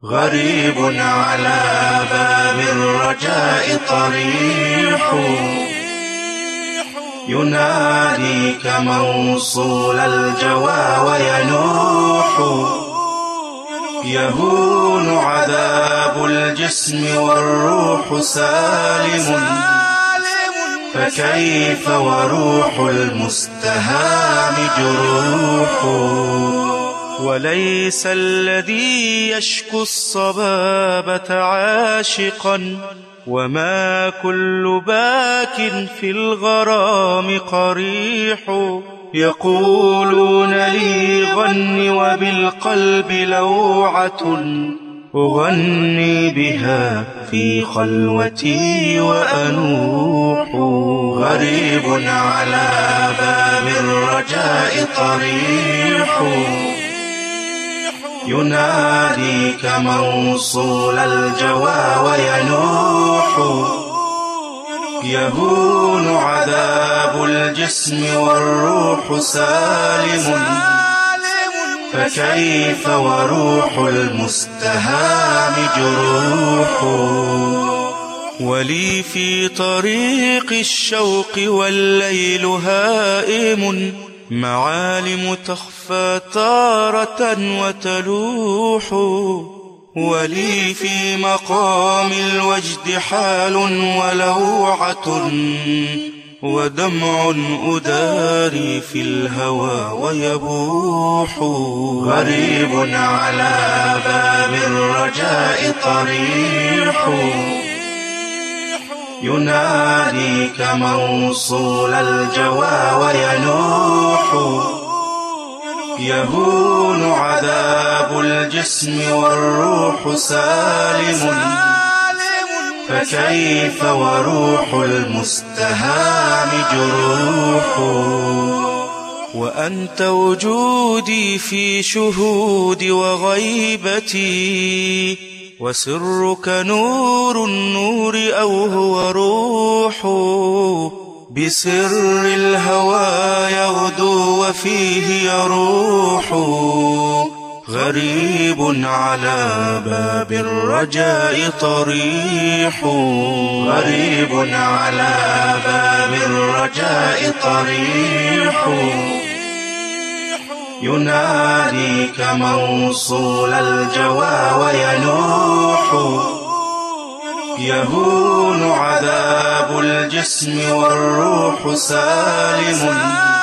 غريب على باب الرجاء طريح، يناديك موصول الجوى وينوح. يهون عذاب الجسم والروح سالم، فكيف وروح المستهام جروح. وليس الذي يشكو الصبابة عاشقا، وما كل باك في الغرام قريح. يقولون لي غني وبالقلب لوعة، أغني بها في خلوتي وأنوح. غريب على باب الرجاء طريح، يناديك موصول الجوى وينوح. يهون عذاب الجسم والروح سالم، فكيف وروح المستهام جروح. ولي في طريق الشوق والليل هائم، معالم تخفى تارة وتلوح. ولي في مقام الوجد حال ولوعة، ودمع أداري في الهوى ويبوح. غريب على باب الرجاء طريح، يناديك موصول الجوى وينوح. يهون عذاب الجسم والروح سالم، فكيف وروح المستهام جروح. وأنت وجودي في شهود وغيبتي، وسرك نور النور أو هو روح. بسر الهوى يغدو وفيه يروح. غريب على باب الرجاء طريح. غريب على باب الرجاء طريح، يناديك موصول الجوى وينوح. يهون عذاب الجسم والروح سالم،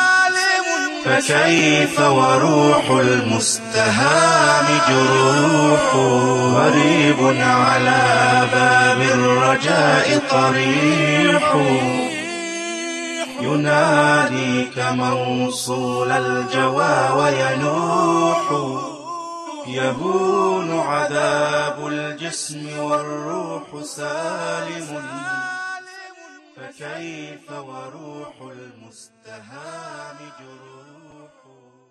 فكيف وروح المستهام جروح. غريب على باب الرجاء طريح، يناديك موصول الجوى وينوح. يهون عذاب الجسم والروح سالم، فكيف وروح المستهام جروح.